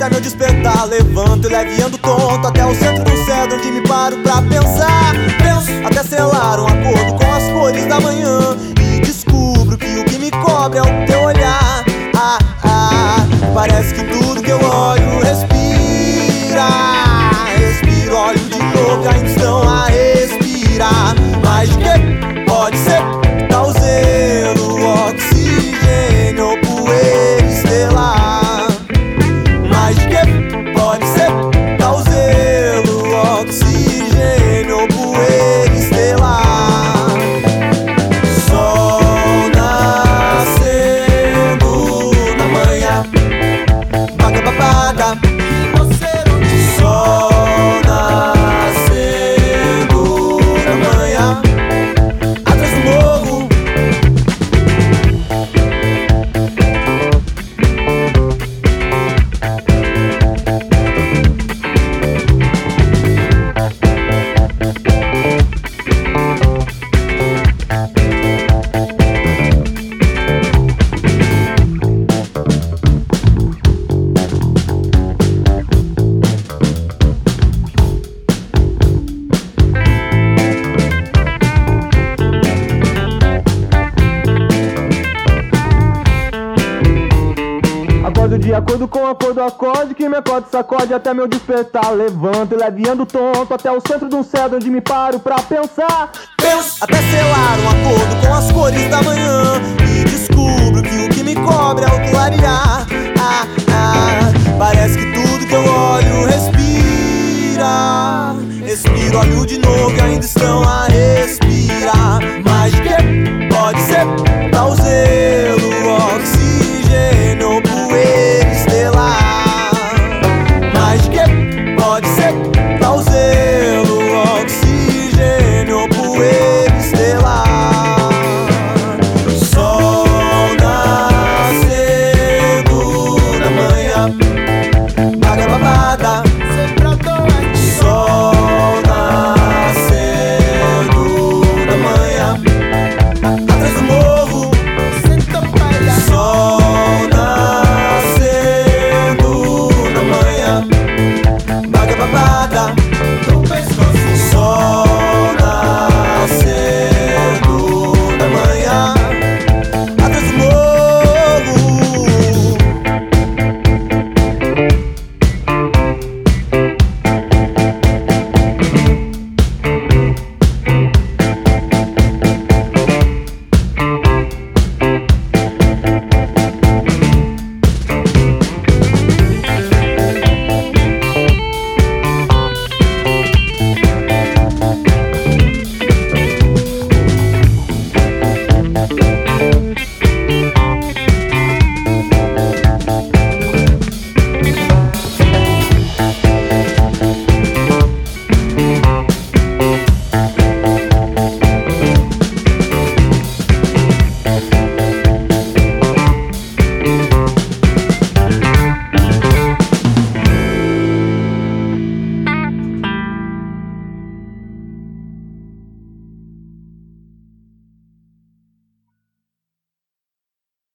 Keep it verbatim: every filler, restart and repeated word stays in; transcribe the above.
até meu despertar. Levanto e leve ando tonto até o centro do cedro, onde me paro pra pensar. Penso até selar um acordo com as cores da manhã, e descubro que o que me cobre é o teu olhar. Ah, ah, parece que tudo que eu olho respira. Respiro, olho de novo, ainda estão a respirar. Mas de que pode ser? Tá o zelo, oxigênio ou poeira estelar. Mas de que pode ser? Tá o zelo, oxigênio ou poeira estelar. Sol nascendo na manhã, baga babaga. Sol nascendo na manhã, atrás do morro. Acordo de acordo com acordo, acorde que me acorde, sacode até meu despertar. Levanto e leve ando tonto até o centro de um cedro, onde me paro pra pensar. Penso até selar um acordo com as cores da manhã, e descubro que o que me cobre é o clarear. Ah, ah, parece que tudo que eu olho respira. Respiro, olho de novo e ainda estão a respirar. Mas de que pode ser? Tá o zelo, oxigênio ou poeira estelar. Mas de que pode ser? Tá o zelo, oxigênio ou poeira estelar. Sol nascendo na manhã, baga babada. Sol nascendo na manhã, atrás do morro. Sol nascendo na manhã, baga babada.